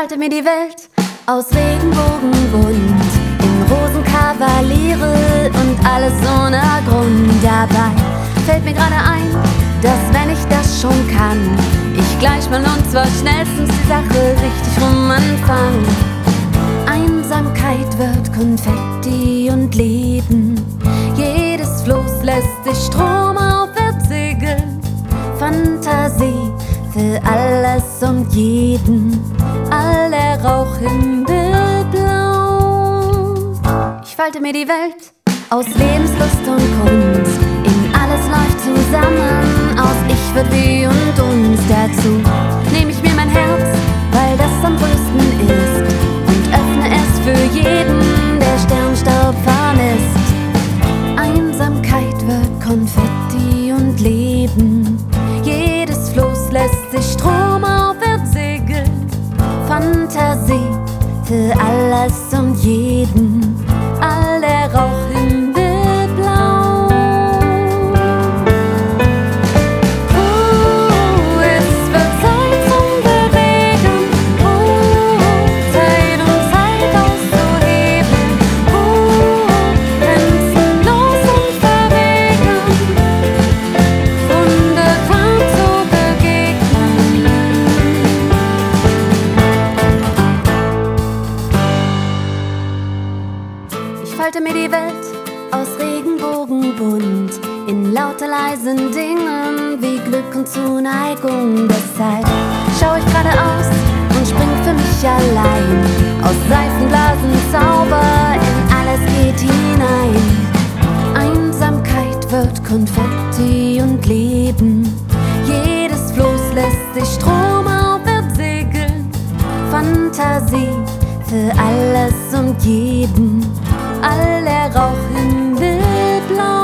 falte mir die Welt aus Regenbogenbunt in Rosenkavaliere und alles ohne Grund. Dabei fällt mir gerade ein, dass wenn ich das schon kann, ich gleich mal und zwar schnellstens die Sache richtig rum anfang. Einsamkeit wird Konfetti und Leben, jedes Floß lässt sich Strom aufwärts segeln. Fantasie für alles und jeden, all der Rauch himmelblau. Ich falte mir die Welt aus Lebenslust und Kunst, in alles läuft zusammen, aus Ich wird wie und uns. Dazu nehme ich mir mein Herz, weil das am größten ist, und öffne es für jeden, der Sternstaub vermisst. Einsamkeit wird Konfetti und Leben, jedes Floß lässt sich Strom aufwärts segeln. Fantasie für alles und jeden, all der Rauch himmelblau. Es wird Zeit zum Bewegen, Zeit und Zeit auszuheben, grenzenlos und verwegen, wunderbar zu begegnen. Ich falte mir die Welt aus Regenbogenbunt in lauter leisen Dingen wie Glück und Zuneigung. Deshalb schau ich geradeaus und spring für mich allein aus Seifenblasen Zauber in alles geht hinein. Einsamkeit wird Konfetti und Leben, jedes Floß lässt sich Strom aufwärts segeln. Fantasie für alles und jeden, all der Rauch himmelblau.